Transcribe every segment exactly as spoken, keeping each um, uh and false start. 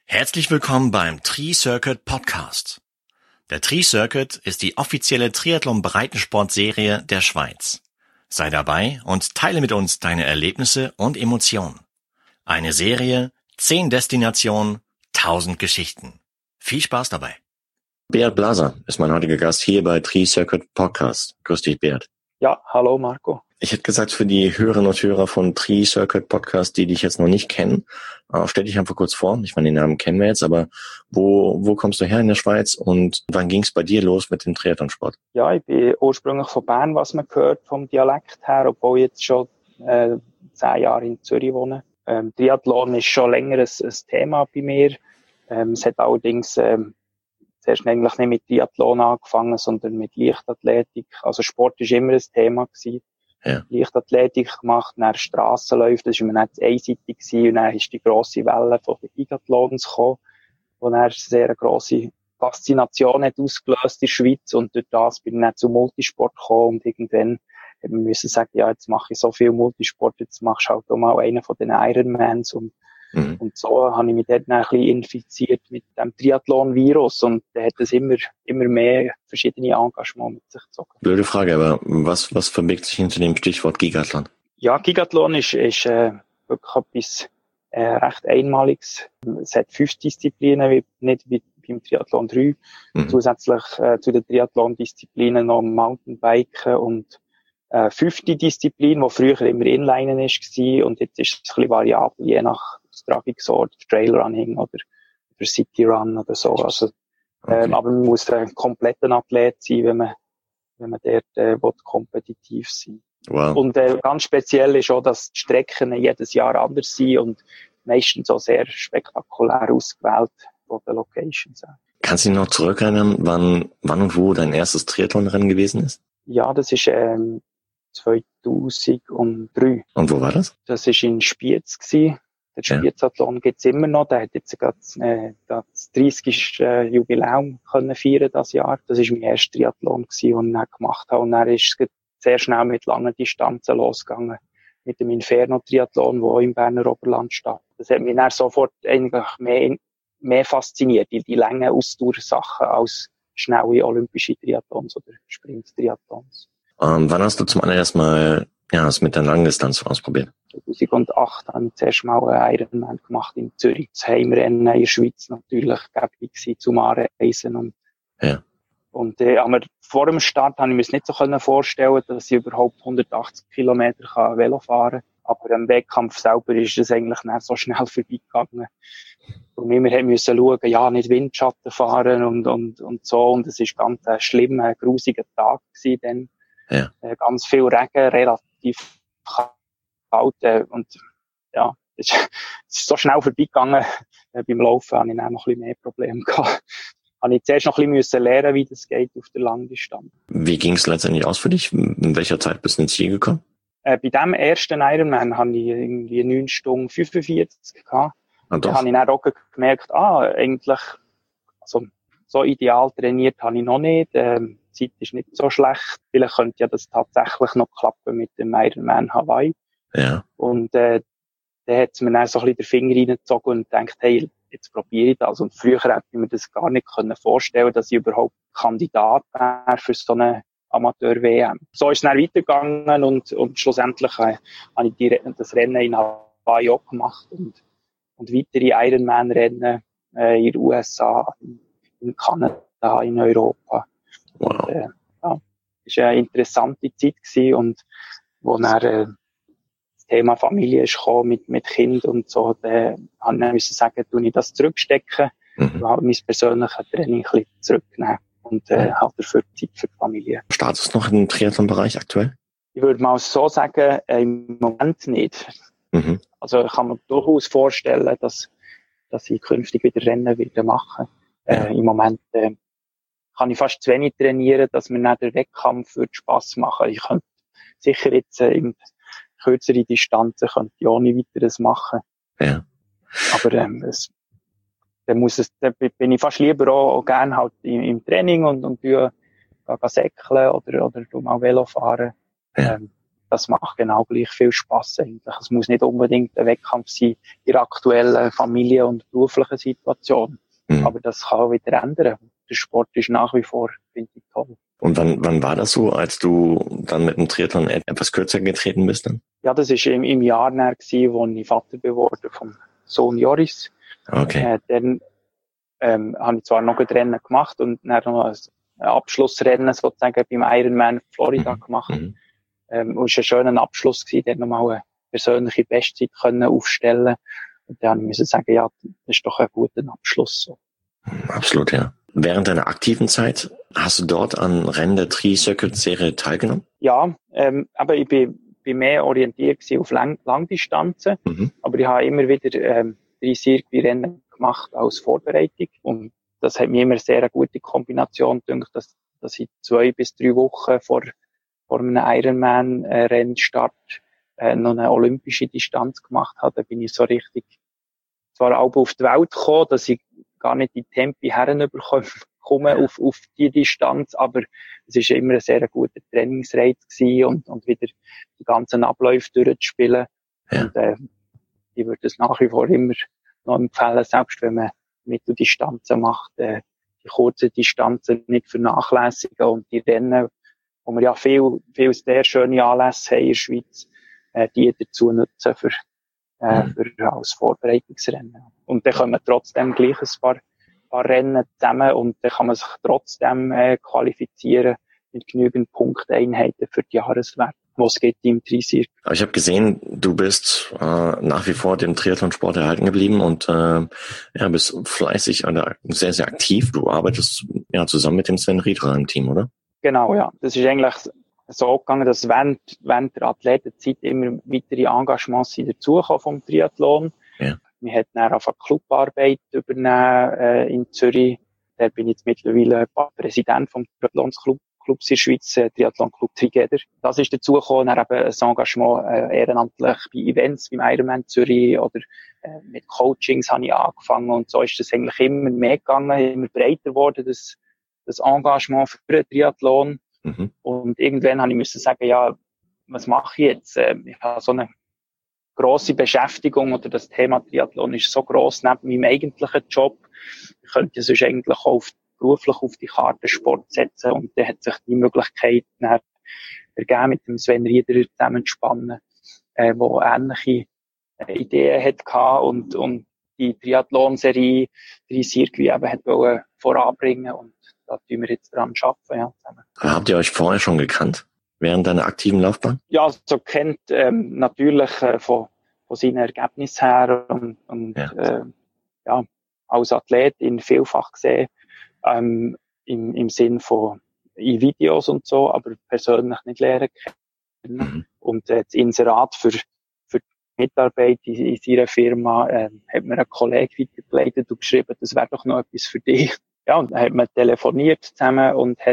Herzlich willkommen beim Tri-Circuit Podcast. Der Tri-Circuit ist die offizielle Triathlon-Breitensport-Serie der Schweiz. Sei dabei und teile mit uns deine Erlebnisse und Emotionen. Eine Serie, zehn Destinationen, tausend Geschichten. Viel Spaß dabei. Beat Blaser ist mein heutiger Gast hier bei Tri-Circuit Podcast. Grüß dich, Beat. Ja, hallo Marco. Ich hätte gesagt, für die Hörerinnen und Hörer von Tri-Circuit Podcast, die dich jetzt noch nicht kennen, äh, stell dich einfach kurz vor. Ich meine, den Namen kennen wir jetzt, aber wo wo kommst du her in der Schweiz und wann ging es bei dir los mit dem Triathlonsport? Ja, ich bin ursprünglich von Bern, was man hört vom Dialekt her, obwohl ich jetzt schon äh, zehn Jahre in Zürich wohne. Ähm, Triathlon ist schon länger ein, ein Thema bei mir. Ähm, es hat allerdings ähm, zuerst eigentlich nicht mit Triathlon angefangen, sondern mit Leichtathletik. Also Sport ist immer ein Thema gewesen. Ja. Leichtathletik gemacht, dann Strassenläufe, das war immer nicht einseitig gewesen. Und dann ist die grosse Welle von den Gigathlons gekommen, wo dann eine sehr grosse Faszination hat ausgelöst in der Schweiz. Und durch das bin ich dann zum Multisport gekommen und irgendwann haben wir müssen sagen, ja, jetzt mache ich so viel Multisport, jetzt machst du halt auch mal einen von den Ironmans und Mhm. Und so habe ich mich dort ein bisschen infiziert mit dem Triathlon-Virus und da hat es immer, immer mehr verschiedene Engagements mit sich gezogen. Blöde Frage, aber was, was verbirgt sich hinter dem Stichwort Gigathlon? Ja, Gigathlon ist, ist äh, wirklich etwas äh, recht Einmaliges. Es hat fünf Disziplinen, wie, nicht wie beim Triathlon drei. Mhm. Zusätzlich äh, zu den Triathlon-Disziplinen noch Mountainbiken und äh, fünfte Disziplin, die früher immer Inlinen war und jetzt ist es ein bisschen variabel, je nach Tragungsort, Trailrunning oder, oder City Run oder so. Also, okay. ähm, aber man muss ein kompletter Athlet sein, wenn man, wenn man dort äh, kompetitiv sein will. Wow. Und äh, ganz speziell ist auch, dass die Strecken jedes Jahr anders sind und meistens auch sehr spektakulär ausgewählt von den Locations. Kannst du dich noch zurückerinnern, wann, wann und wo dein erstes Triathlonrennen gewesen ist? Ja, das ist ähm, zweitausenddrei. Und wo war das? Das war in Spiez gewesen. Der Spiezathlon ja. Gibt's immer noch. Der hat jetzt gerade äh, das dreißigste Äh, Jubiläum können feiern das Jahr. Das war mein erster Triathlon gewesen, den ich dann gemacht habe. Und dann ist es sehr schnell mit langen Distanzen losgegangen. Mit dem Inferno-Triathlon, der auch im Berner Oberland steht. Das hat mich dann sofort eigentlich mehr, mehr fasziniert, die, die langen Ausdauersachen als schnelle olympische Triathlons oder Sprint-Triathlons. Ähm, wann hast du zum allerersten Mal ja, das mit der Langdistanz ausprobiert? zweitausendacht habe ich zuerst mal einen Ironman gemacht in Zürich. Das Heimrennen in der Schweiz natürlich gäbig gewesen zum Anreisen. Und, ja. und äh, aber vor dem Start habe ich mir nicht so vorstellen, dass ich überhaupt hundertachtzig Kilometer kann Velo fahren kann. Aber im Wettkampf selber ist es eigentlich nicht so schnell vorbeigegangen. Und wir mussten schauen, ja, nicht Windschatten fahren und, und, und so. Und es war ganz ein schlimmer, grusiger Tag gewesen dann. Ja. Äh, ganz viel Regen, relativ kalt, äh, und, ja, es ist, es ist so schnell vorbeigegangen. Äh, beim Laufen hatte ich dann noch ein bisschen mehr Probleme gehabt. Habe ich zuerst noch ein bisschen lernen, wie das geht auf der Langdistanz. Wie ging es letztendlich aus für dich? In welcher Zeit bist du ins Ziel gekommen? Äh, bei dem ersten Ironman habe ich irgendwie neun Stunden fünfundvierzig gehabt. Ah, da habe ich dann auch gemerkt, ah, eigentlich, also, so ideal trainiert habe ich noch nicht. Ähm, die Zeit ist nicht so schlecht. Vielleicht könnte ja das tatsächlich noch klappen mit dem Ironman Hawaii. Ja. Und, äh, da hat es mir dann so ein bisschen den Finger reingezogen und gedacht, hey, jetzt probiere ich das. Und früher hätte ich mir das gar nicht können vorstellen, dass ich überhaupt Kandidat wäre für so eine Amateur-W M. So ist es dann weitergegangen und, und schlussendlich äh, habe ich die, das Rennen in Hawaii auch gemacht und, und weitere Ironman-Rennen äh, in den U S A, in Kanada, in Europa. Wow. Und, äh, ja, es war eine interessante Zeit gewesen und wo dann äh, das Thema Familie ist gekommen mit, mit Kind und so, dann habe ich dann müssen sagen, tue ich das zurückstecken, mhm. und mein persönliches Training ein bisschen zurücknehmen und äh, halt dafür Zeit für die Familie. Status noch im Triathlon-Bereich aktuell? Ich würde mal so sagen, äh, im Moment nicht. Mhm. Also ich kann mir durchaus vorstellen, dass, dass ich künftig wieder Rennen wieder machen. Ja. Äh, Im Moment äh, kann ich fast zu wenig trainieren, dass mir nicht der Wettkampf würde Spass machen. Ich könnte sicher jetzt äh, in kürzere Distanzen könnte ich ohne weiteres machen. Ja. Aber ähm, es, dann muss es, dann bin ich fast lieber auch, auch gerne halt im, im Training und und tue, gehe säckeln oder oder mal Velo fahren. Ja. Ähm, das macht genau gleich viel Spass eigentlich. Es muss nicht unbedingt ein Wettkampf sein in der aktuellen Familie- und beruflichen Situation. Mhm. Aber das kann auch wieder ändern. Der Sport ist nach wie vor, finde ich, toll. Und wann, wann war das so, als du dann mit dem Triathlon etwas kürzer getreten bist dann? Ja, das war im, im Jahr näher gewesen, wo ich Vater geworden vom Sohn Joris. Okay. Äh, dann ähm, habe ich zwar noch ein Rennen gemacht und dann noch ein Abschlussrennen sozusagen beim Ironman Florida mhm. gemacht. Mhm. Ähm, und es war ein schöner Abschluss gewesen, der nochmal eine persönliche Bestzeit können aufstellen. Und dann musste ich sagen, ja, das ist doch ein guter Abschluss. So. Absolut, ja. Während deiner aktiven Zeit hast du dort an Rennen der Tri-Circuit-Serie teilgenommen? Ja, ähm, aber ich bin, bin mehr orientiert auf Lang Langdistanzen. Mhm. Aber ich habe immer wieder ähm, Tri-Circuit-Rennen gemacht als Vorbereitung. Und das hat mir immer sehr eine gute Kombination gedacht, dass, dass ich zwei bis drei Wochen vor, vor einem Ironman-Rennstart äh, noch eine olympische Distanz gemacht habe. Da bin ich so richtig zwar auch auf die Welt gekommen, dass ich gar nicht die Tempi herüberkomme auf, auf die Distanz, aber es ist immer ein sehr guter Trainingsreiz gewesen und, und wieder die ganzen Abläufe durchzuspielen. Ja. Und äh, ich würde es nach wie vor immer noch empfehlen, selbst wenn man Mitteldistanzen macht, äh, die kurzen Distanzen nicht vernachlässigen und die Rennen, wo wir ja viel, viel sehr schöne Anlässe haben in der Schweiz, äh, die dazu nutzen für Äh, für, als Vorbereitungsrennen. Und dann kommen trotzdem gleich ein paar, paar Rennen zusammen und dann kann man sich trotzdem äh, qualifizieren mit genügend Punkteinheiten für die Jahreswerte, die es gibt im Tri-Circuit. Aber ich habe gesehen, du bist äh, nach wie vor dem Triathlonsport erhalten geblieben und äh, ja, bist fleißig oder sehr, sehr aktiv. Du arbeitest ja zusammen mit dem Sven Riedler im Team, oder? Genau, ja. Das ist eigentlich so gegangen, dass während, während der Athletenzeit immer weitere Engagements sind dazugekommen vom Triathlon. Ja. Wir hatten dann auch Clubarbeit übernehmen äh, in Zürich. Da bin ich jetzt mittlerweile Präsident vom Triathlonsclub Clubs in der Schweiz, äh, Triathlon Club Trigeder. Das ist dazugekommen, dann eben ein Engagement äh, ehrenamtlich bei Events, beim Ironman Zürich oder äh, mit Coachings habe ich angefangen und so ist das eigentlich immer mehr gegangen, immer breiter geworden, das, das Engagement für den Triathlon. Mhm. Und irgendwann habe ich müssen sagen, ja, was mache ich jetzt? Ich habe so eine grosse Beschäftigung oder das Thema Triathlon ist so gross neben meinem eigentlichen Job. Ich könnte sonst eigentlich auch auf, beruflich auf die Karte Sport setzen und dann hat sich die Möglichkeit dann ergeben, mit dem Sven Rieder zusammen zu spannen, äh, wo ähnliche äh, Ideen hatte und, und die Triathlon-Serie, die Circuit eben hat wollen voranbringen und da tun wir jetzt dran arbeiten, ja, zusammen. Habt ihr euch vorher schon gekannt, während deiner aktiven Laufbahn? Ja, so kennt ähm, natürlich äh, von, von seinen Ergebnissen her und, und ja. Äh, ja, als Athlet ihn vielfach gesehen, ähm, im, im Sinn von in Videos und so, aber persönlich nicht lernen kennen. Mhm. Und äh, das Inserat für, für die Mitarbeit in, in seiner Firma äh, hat mir ein Kollege weitergeleitet und geschrieben, das wäre doch noch etwas für dich. Ja, und dann hat man telefoniert zusammen und hat,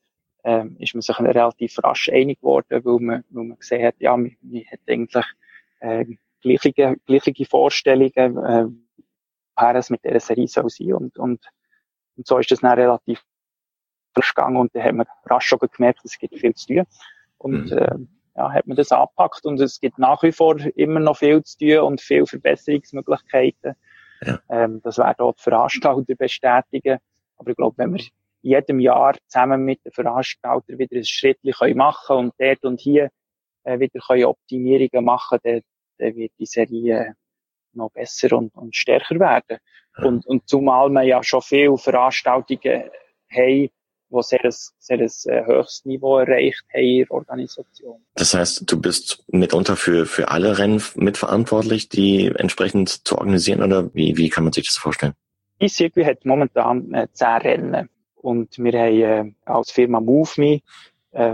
ähm, ist man sich relativ rasch einig geworden, weil man, weil man gesehen hat, ja, man, man hat eigentlich, äh, gleiche, gleiche Vorstellungen, äh, woher es mit dieser Serie soll sein. Und, und, und so ist das dann relativ frisch gegangen und dann hat man rasch schon gemerkt, es gibt viel zu tun. Und, mhm. äh, ja, hat man das angepackt und es gibt nach wie vor immer noch viel zu tun und viele Verbesserungsmöglichkeiten. Ja. Ähm, das werden auch die Veranstalter bestätigen. Aber ich glaube, wenn wir jedem Jahr zusammen mit den Veranstaltern wieder ein Schrittchen machen können und dort und hier äh, wieder können Optimierungen machen können, dann, dann wird die Serie noch besser und, und stärker werden. Ja. Und, und zumal wir ja schon viele Veranstaltungen haben, die sehr ein, sehr ein höchstes Niveau erreicht haben in der Organisation. Das heißt, du bist mitunter für, für alle Rennen mitverantwortlich, die entsprechend zu organisieren, oder wie, wie kann man sich das vorstellen? Die Circuit hat momentan äh, zehn Rennen und wir haben äh, als Firma MoveMe äh,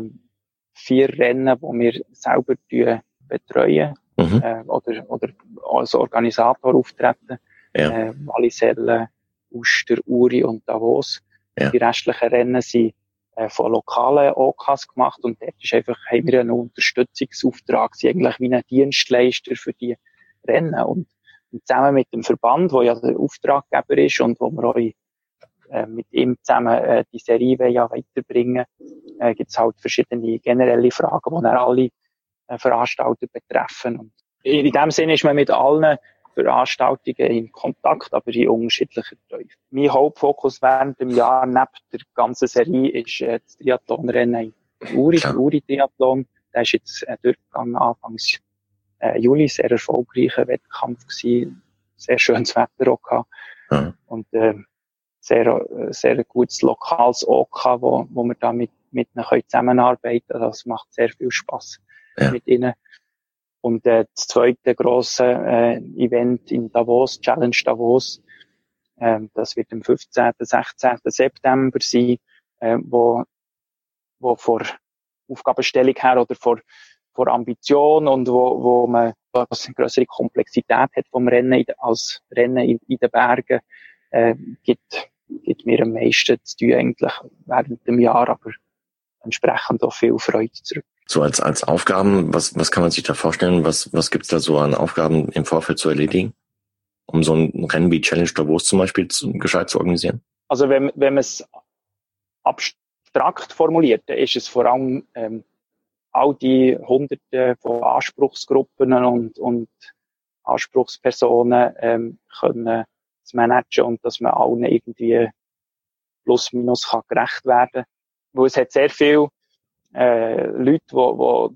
vier Rennen, die wir selber äh, betreuen mhm. äh, oder, oder als Organisator auftreten. Ja. Äh, Wallisellen, Uster, Uri und Davos. Ja. Die restlichen Rennen sind äh, von lokalen O Ks gemacht und dort ist einfach, haben wir einen Unterstützungsauftrag, sind eigentlich wie ein Dienstleister für die Rennen und Und zusammen mit dem Verband, wo ja der Auftraggeber ist und wo wir auch äh, mit ihm zusammen äh, die Serie ja weiterbringen, äh, gibt es halt verschiedene generelle Fragen, die dann alle äh, Veranstalter betreffen. Und in dem Sinne ist man mit allen Veranstaltungen in Kontakt, aber in unterschiedlicher Tiefe. Mein Hauptfokus während dem Jahr, neben der ganzen Serie, ist äh, das Triathlonrennen in Uri, der Uri-Triathlon. Der ist jetzt äh, durchgegangen Anfangs äh, Juli, sehr erfolgreicher Wettkampf gewesen, sehr schönes Wetter auch gehabt. Mhm. Und äh, sehr, sehr gutes lokales O K, wo, wo wir da mit, mit ihnen können zusammenarbeiten können. Das macht sehr viel Spass ja. mit ihnen. Und äh, das zweite grosse äh, Event in Davos, Challenge Davos, äh, das wird am fünfzehnten, sechzehnten September sein, äh, wo, wo vor Aufgabenstellung her oder vor, vor Ambition und wo, wo man eine größere Komplexität hat vom Rennen in, als Rennen in, in den Bergen, äh, gibt, gibt mir am meisten zu tun eigentlich während dem Jahr, aber entsprechend auch viel Freude zurück. So als als Aufgaben, was was kann man sich da vorstellen? Was was gibt's da so an Aufgaben im Vorfeld zu erledigen, um so ein Rennen wie Challenge Davos zum Beispiel zu, gescheit zu organisieren? Also wenn wenn man es abstrakt formuliert, dann ist es vor allem ähm, all die Hunderte von Anspruchsgruppen und und Anspruchspersonen ähm, können zu managen und dass man allen irgendwie plus minus kann gerecht werden. Weil es hat sehr viel äh, Leute, die wo,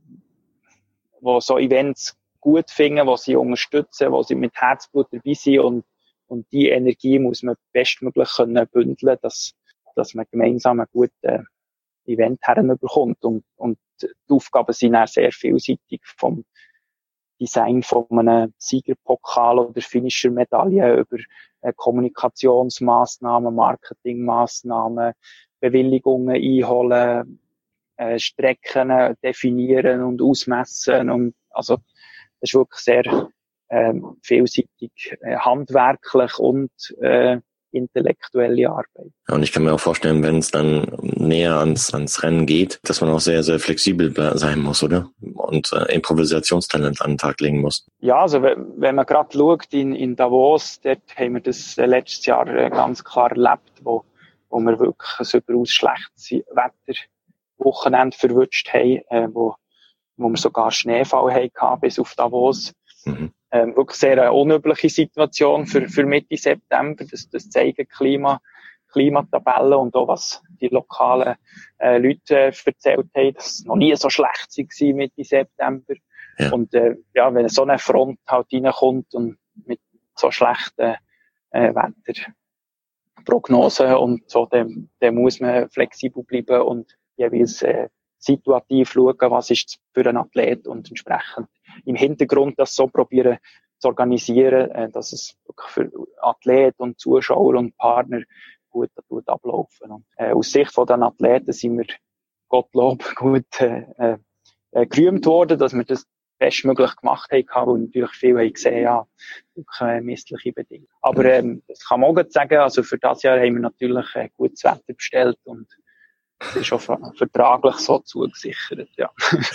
wo so Events gut finden, die sie unterstützen, die sie mit Herzblut dabei sind und, und die Energie muss man bestmöglich können bündeln, dass, dass man gemeinsam ein gutes Event herbekommt. Und, und die Aufgaben sind auch sehr vielseitig, vom Design von einem Siegerpokal oder Finisher-Medaille über äh, Kommunikationsmaßnahmen, Marketingmaßnahmen, Bewilligungen einholen, äh, Strecken definieren und ausmessen. Und also das ist wirklich sehr äh, vielseitig, äh, handwerklich und äh, intellektuelle Arbeit. Ja, und ich kann mir auch vorstellen, wenn es dann näher ans ans Rennen geht, dass man auch sehr, sehr flexibel sein muss, oder? Und äh, Improvisationstalent an den Tag legen muss. Ja, also wenn man gerade schaut in, in Davos, dort haben wir das äh, letztes Jahr äh, ganz klar erlebt, wo, wo wir wirklich ein überaus schlechtes Wetterwochenende verwünscht haben, äh, wo, wo wir sogar Schneefall hatten bis auf Davos. Mhm. Ähm, wirklich sehr eine unübliche Situation für, für Mitte September. Das, das zeigen Klima, Klimatabellen und auch was die lokalen äh, Leute äh, erzählt haben, dass es noch nie so schlecht war Mitte September. Ja. Und äh, ja, wenn so eine Front halt reinkommt und mit so schlechten äh, Wetterprognosen und so, dann, dann muss man flexibel bleiben und jeweils äh, situativ schauen, was ist für einen Athlet und entsprechend im Hintergrund das so probieren zu organisieren, äh, dass es wirklich für Athleten und Zuschauer und Partner gut, gut ablaufen. Und, äh, aus Sicht von den Athleten sind wir Gottlob gut äh, äh, gerühmt worden, dass wir das bestmöglich gemacht haben und natürlich viele haben gesehen, ja, wirklich äh, missliche Bedingungen. Aber ähm, das kann man auch gut sagen, also für das Jahr haben wir natürlich äh, gutes Wetter bestellt und das ist auch vertraglich so zugesichert, ja.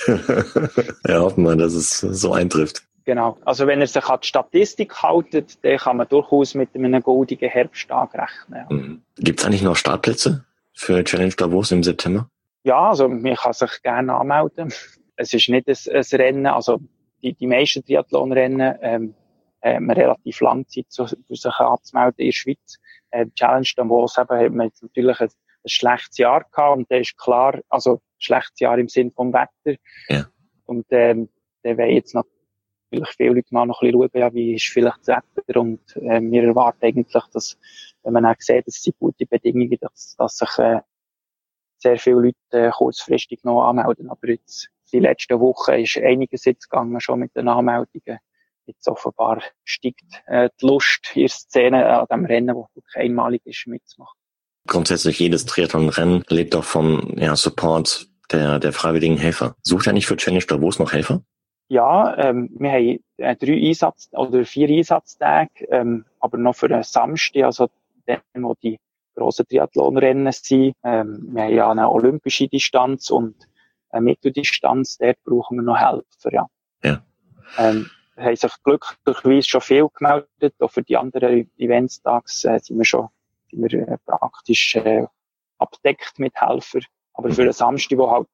Ja, hoffen wir, dass es so eintrifft. Genau. Also wenn er sich an die Statistik hält, dann kann man durchaus mit einem goldigen Herbsttag rechnen. Ja. Mhm. Gibt es eigentlich noch Startplätze für Challenge Davos im September? Ja, also man kann sich gerne anmelden. Es ist nicht ein, ein Rennen, also die, die meisten Triathlonrennen ähm, haben relativ lange Zeit, so, für sich anzumelden in der Schweiz. Äh, Challenge Davos eben, hat man jetzt natürlich ein ein schlechtes Jahr gehabt und da ist klar, also schlechtes Jahr im Sinn vom Wetter. Ja. Und ähm, da wollen jetzt natürlich viele Leute mal noch ein bisschen schauen, ja, wie ist vielleicht das Wetter und äh, wir erwarten eigentlich, dass, wenn man auch sieht, dass es gute Bedingungen, dass, dass sich äh, sehr viele Leute äh, kurzfristig noch anmelden. Aber jetzt, die letzten Wochen ist einiges jetzt gegangen schon mit den Anmeldungen. Jetzt offenbar steigt äh, die Lust in der Szene an dem Rennen, das wirklich einmalig ist, mitzumachen. Grundsätzlich jedes Triathlon-Rennen lebt auch vom ja, Support der, der freiwilligen Helfer. Sucht ihr nicht für Challenge Davos noch Helfer? Ja, ähm, wir haben äh, drei Einsatz- oder vier Einsatztage, ähm, aber noch für einen Samstag, also dann, wo die grossen Triathlonrennen sind. Ähm, wir haben ja eine olympische Distanz und eine Mitteldistanz, dort brauchen wir noch Helfer, ja. Ja. Ähm, haben sich glücklicherweise schon viel gemeldet, auch für die anderen Eventstags äh, sind wir schon sind wir äh, praktisch äh, abdeckt mit Helfern. Aber für einen Samstag, wo halt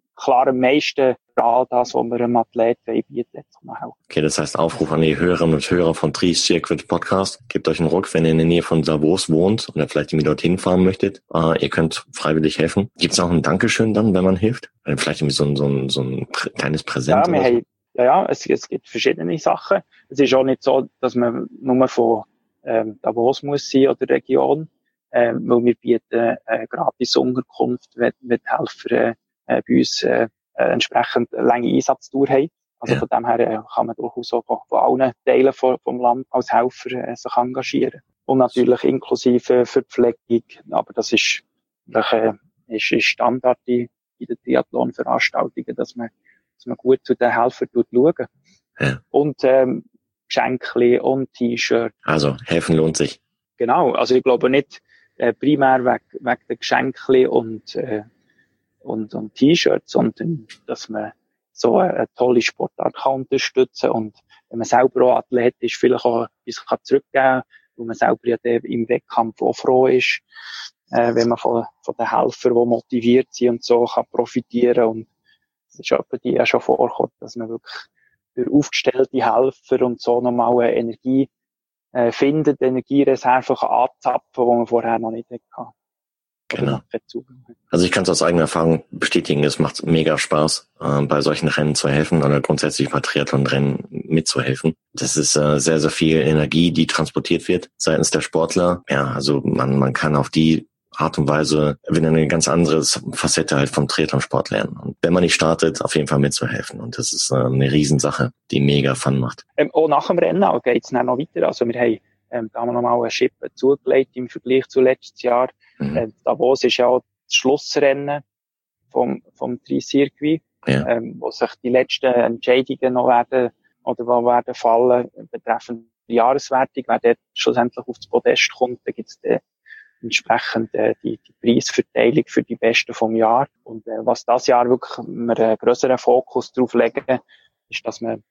klar am meisten für all das, was wir einem Athleten bieten. Okay, das heißt Aufruf an die Hörerinnen und Hörer von Tri Circuit Podcast. Gebt euch einen Ruck, wenn ihr in der Nähe von Davos wohnt oder vielleicht irgendwie dorthin fahren möchtet. Uh, ihr könnt freiwillig helfen. Gibt es auch ein Dankeschön dann, wenn man hilft? Vielleicht irgendwie so ein, so ein, so ein pr- kleines Präsent? Ja, wir haben, ja, ja es, es gibt verschiedene Sachen. Es ist auch nicht so, dass man nur von ähm, Davos muss sein oder Region, ähm, weil wir bieten äh, gratis Unterkunft, wenn, wenn die Helfer äh, bei uns äh, entsprechend lange Einsatzdauer haben. Also ja. Von dem her äh, kann man durchaus auch von, von allen Teilen vom, vom Land als Helfer äh, sich engagieren. Und natürlich inklusive Verpflegung, aber das ist, äh, ist, ist Standard in, in den Triathlon-Veranstaltungen, dass man, dass man gut zu den Helfern schaut. Ja. Und ähm, Geschenke und T-Shirt. Also helfen lohnt sich. Genau, also ich glaube nicht äh, primär wegen, wegen der Geschenke und, äh, und, und T-Shirts, sondern dass man so eine, eine tolle Sportart kann unterstützen und wenn man selber auch Athlet ist, vielleicht auch etwas kann zurückgeben kann, weil man selber ja im Wettkampf auch froh ist, äh, wenn man von, von den Helfern, die motiviert sind und so, kann profitieren. Und es ist etwa die ja schon vorgekommen, dass man wirklich für aufgestellte Helfer und so nochmal eine Energie äh, findet, Energiereserven anzapfen, die man vorher noch nicht hatte. Genau. Also ich kann es aus eigener Erfahrung bestätigen, es macht mega Spaß, äh, bei solchen Rennen zu helfen oder grundsätzlich bei Triathlon-Rennen mitzuhelfen. Das ist äh, sehr, sehr viel Energie, die transportiert wird seitens der Sportler. Ja, also man man kann auf die Art und Weise wieder eine ganz andere Facette halt vom Triathlon-Sport lernen. Und wenn man nicht startet, auf jeden Fall mitzuhelfen. Und das ist äh, eine Riesensache, die mega Fun macht. Ähm, auch nach dem Rennen geht es dann noch weiter. Also wir haben ähm, da haben wir nochmal eine Schippe zugelegt im Vergleich zu letztes Jahr. Mhm. Äh, Davos ist ja auch das Schlussrennen vom, vom Tri-Circuit, ja. ähm, wo sich die letzten Entscheidungen noch werden, oder wo werden fallen, betreffend die Jahreswertung, wer dort schlussendlich aufs Podest kommt, da gibt's dann entsprechend äh, die, die Preisverteilung für die Besten vom Jahr. Und äh, was das Jahr wirklich wir einen grösseren Fokus drauf legen, ist, dass wir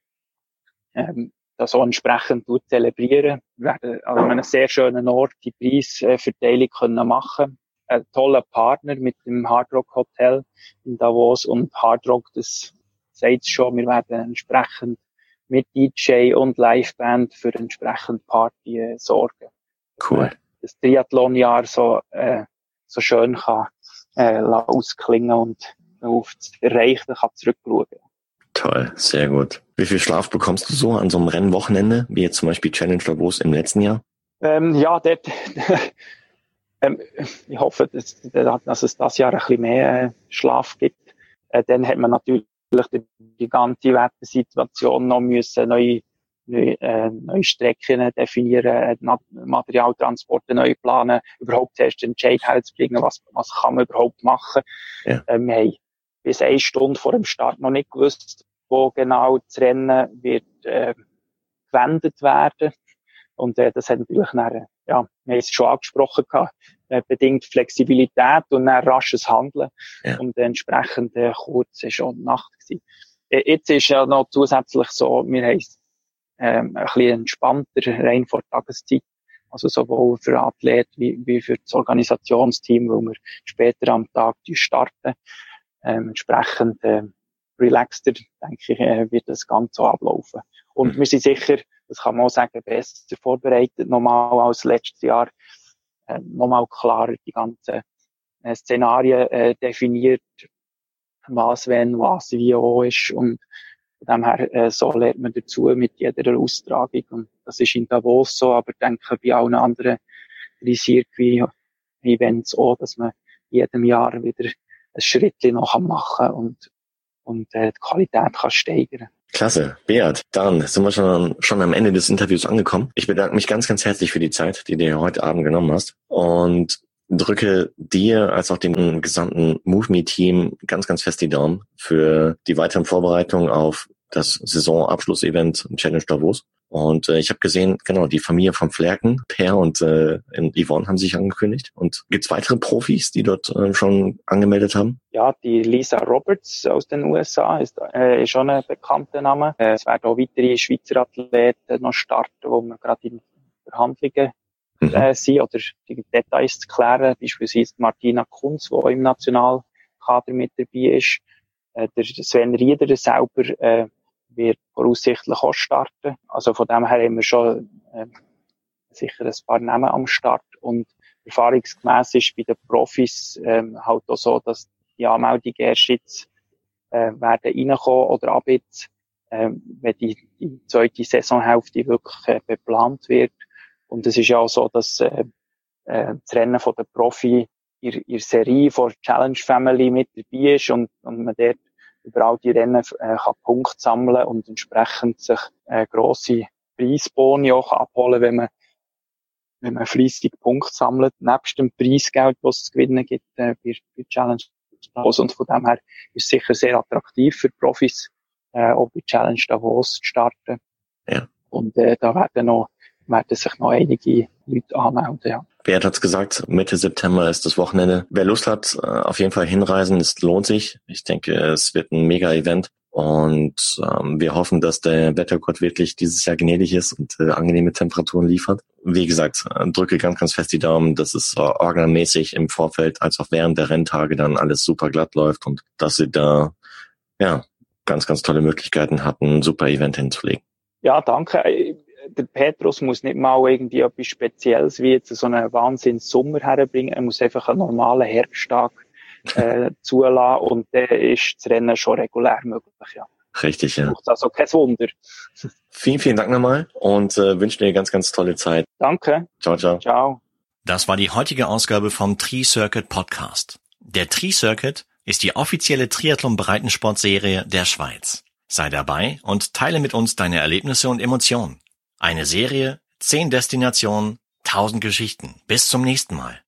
ähm, das auch entsprechend zelebrieren. Wir werden an einem sehr schönen Ort die Preisverteilung können machen. Ein toller Partner mit dem Hard Rock Hotel in Davos und Hard Rock, das sagt es schon, wir werden entsprechend mit D J und Liveband für entsprechend Party äh, sorgen. Cool. Das Triathlonjahr so, äh, so schön kann, äh, ausklingen und auf das Erreichte kann zurückschauen. Toll, sehr gut. Wie viel Schlaf bekommst du so an so einem Rennwochenende, wie jetzt zum Beispiel Challenge Davos im letzten Jahr? Ähm, ja, dort, ähm, ich hoffe, dass, dass es das Jahr ein bisschen mehr äh, Schlaf gibt. Äh, dann hat man natürlich die, die ganze Wettersituation noch müssen neu, neu, äh, neue Strecken definieren, äh, Materialtransporte neu planen, überhaupt zuerst den Entscheid herzubringen, was, was kann man überhaupt machen. Ja. Äh, wir haben bis eine Stunde vor dem Start noch nicht gewusst, wo genau das Rennen wird äh, gewendet werden. Und äh, das hat natürlich dann, ja, wir haben es schon angesprochen gehabt, äh, bedingt Flexibilität und dann rasches Handeln. Ja. Und entsprechend äh, kurz ist schon Nacht gewesen. Äh, jetzt ist ja noch zusätzlich so, wir haben es ähm, ein bisschen entspannter, rein vor Tageszeit. Also sowohl für Athleten wie, wie für das Organisationsteam, wo wir später am Tag starten. Ähm, entsprechend äh, relaxter, denke ich, äh, wird das Ganze so ablaufen. Und mhm. wir sind sicher, das kann man auch sagen, besser vorbereitet, nochmal als letztes Jahr, äh, nochmal klarer die ganzen äh, Szenarien äh, definiert, was wenn, was wie auch ist. Und von dem her, äh, so lernt man dazu mit jeder Austragung. Und das ist in Davos so, aber ich denke bei allen anderen Circuit-Events auch, dass man jedem Jahr wieder ein Schrittchen noch machen und, und äh, die Qualität kann steigern. Klasse. Beat, dann sind wir schon, schon am Ende des Interviews angekommen. Ich bedanke mich ganz, ganz herzlich für die Zeit, die du heute Abend genommen hast und drücke dir als auch dem gesamten MoveMe-Team ganz, ganz fest die Daumen für die weiteren Vorbereitungen auf das Saisonabschlussevent Challenge Davos. Und äh, ich habe gesehen, genau, die Familie von Flerken, Per und äh, Yvonne haben sich angekündigt. Und gibt's weitere Profis, die dort äh, schon angemeldet haben? Ja, die Lisa Roberts aus den U S A ist, äh, ist schon ein bekannter Name. Äh, es werden auch weitere Schweizer Athleten noch starten, wo wir gerade in Verhandlungen mhm. äh, sind, oder die Details zu klären. Beispielsweise Martina Kunz, die auch im Nationalkader mit dabei ist. Äh, der Sven Rieder selber äh, wird voraussichtlich auch starten. Also von dem her haben wir schon äh, sicher ein paar Namen am Start. Und erfahrungsgemäss ist bei den Profis ähm, halt auch so, dass die Anmeldungen erst jetzt äh, werden reinkommen oder ab jetzt, äh, wenn die, die zweite Saisonhälfte wirklich äh, beplant wird. Und es ist ja auch so, dass äh, äh, das Rennen von der Profi in der Serie von Challenge Family mit dabei ist und, und man dort über all die Rennen äh, kann Punkte sammeln und entsprechend sich äh, grosse Preisboni auch abholen, wenn man wenn man fleissig Punkte sammelt, nebst dem Preisgeld, was es zu gewinnen gibt äh, bei, bei Challenge Davos. Und von dem her ist es sicher sehr attraktiv für Profis, äh, auch bei Challenge Davos zu starten. Ja. Und äh, da werden noch werden sich noch einige Leute anmelden, ja. Beat hat's gesagt, Mitte September ist das Wochenende. Wer Lust hat, auf jeden Fall hinreisen, es lohnt sich. Ich denke, es wird ein Mega-Event und ähm, wir hoffen, dass der Wettergott wirklich dieses Jahr gnädig ist und äh, angenehme Temperaturen liefert. Wie gesagt, drücke ganz, ganz fest die Daumen, dass es äh, orgamäßig im Vorfeld als auch während der Renntage dann alles super glatt läuft und dass sie da ja ganz, ganz tolle Möglichkeiten hatten, ein super Event hinzulegen. Ja, danke. Der Petrus muss nicht mal irgendwie etwas Spezielles wie jetzt so einen Wahnsinns-Sommer herbringen. Er muss einfach einen normalen Herbsttag äh, zulassen und dann ist das Rennen schon regulär möglich, ja. Richtig, ja. Braucht also kein Wunder. Vielen, vielen Dank nochmal und äh, wünsche dir eine ganz, ganz tolle Zeit. Danke. Ciao, ciao. Ciao. Das war die heutige Ausgabe vom Tri-Circuit Podcast. Der Tri-Circuit ist die offizielle Triathlon-Breitensportserie der Schweiz. Sei dabei und teile mit uns deine Erlebnisse und Emotionen. Eine Serie, zehn Destinationen, tausend Geschichten. Bis zum nächsten Mal.